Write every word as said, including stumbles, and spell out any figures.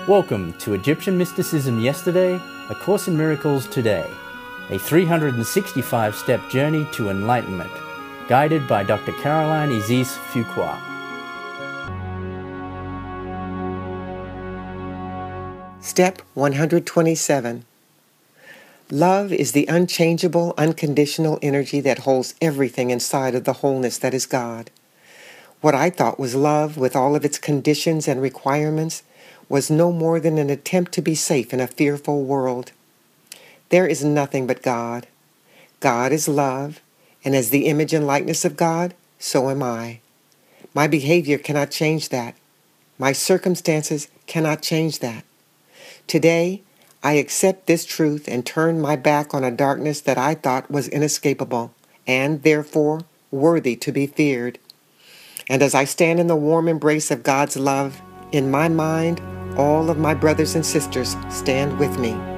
Welcome to Egyptian Mysticism Yesterday, A Course in Miracles Today, a three hundred sixty-five step journey to enlightenment, guided by Doctor Caroline Isis Fuqua. Step one hundred twenty-seven. Love is the unchangeable, unconditional energy that holds everything inside of the wholeness that is God. What I thought was love, with all of its conditions and requirements, was no more than an attempt to be safe in a fearful world. There is nothing but God. God is love, and as the image and likeness of God, so am I. My behavior cannot change that. My circumstances cannot change that. Today, I accept this truth and turn my back on a darkness that I thought was inescapable, and therefore worthy to be feared. And as I stand in the warm embrace of God's love, in my mind, all of my brothers and sisters stand with me.